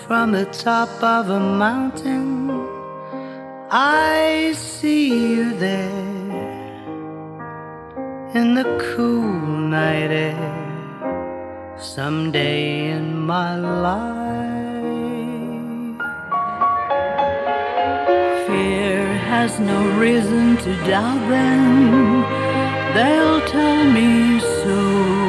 from the top of a mountain, I see you there in the cool night air. Someday in my life, fear has no reason to doubt them. They'll tell me so,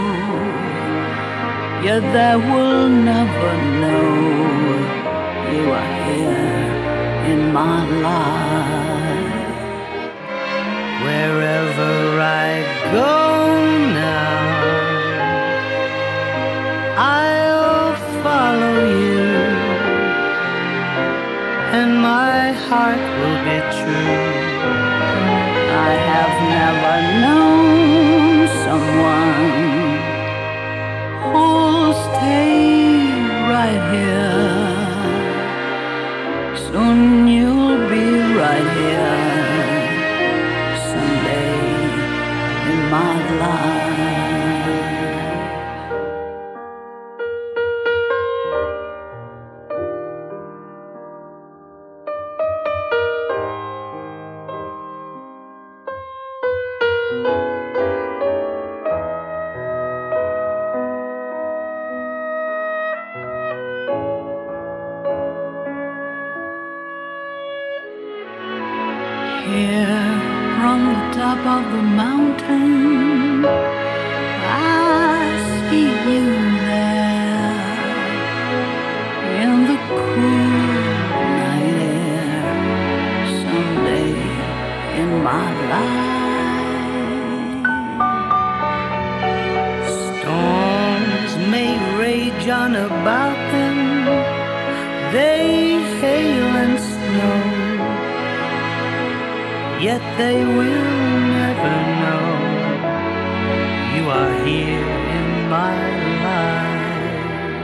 yet they will never know you are here in my life. Wherever I go now, I'll follow you, and my heart will be true. I have never known someone who'll stay right here. Soon you'll be right here, someday in my life. Here from the top of the mountain, I see you there in the cool night air. Someday in my life, storms may rage on about them, they hail and snow, yet they will never know you are here in my life.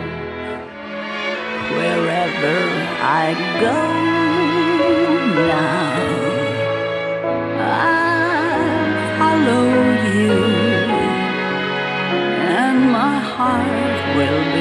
Wherever I go now, I'll follow you, and my heart will